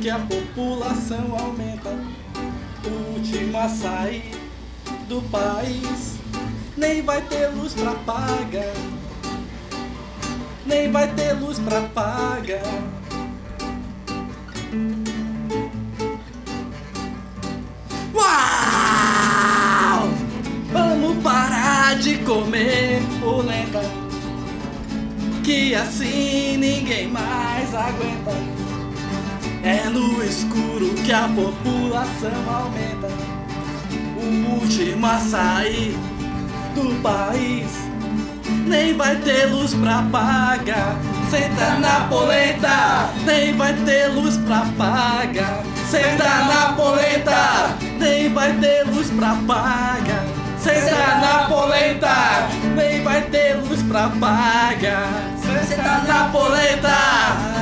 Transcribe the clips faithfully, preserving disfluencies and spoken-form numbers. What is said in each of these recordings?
que a população aumenta. O último a sair do país nem vai ter luz pra pagar, nem vai ter luz pra pagar. Uau! Vamos parar de comer polenta, que assim ninguém mais aguenta. É no escuro que a população aumenta. O último a sair do país nem vai ter luz pra pagar. Senta na polenta, nem vai ter luz pra pagar. Senta na polenta, nem vai ter luz pra pagar. Senta na polenta, nem vai ter luz pra pagar. Senta na polenta.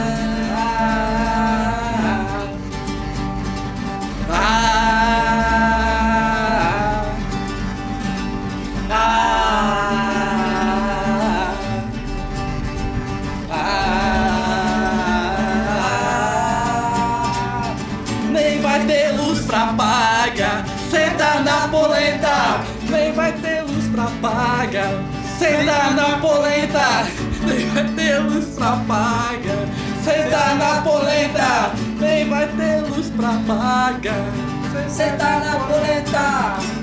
Nem vai ter luz pra pagar. Senta na polenta, nem vai ter luz pra pagar. Senta na polenta, nem vai ter luz pra pagar. Senta na polenta, nem vai ter luz pra pagar. Senta na polenta.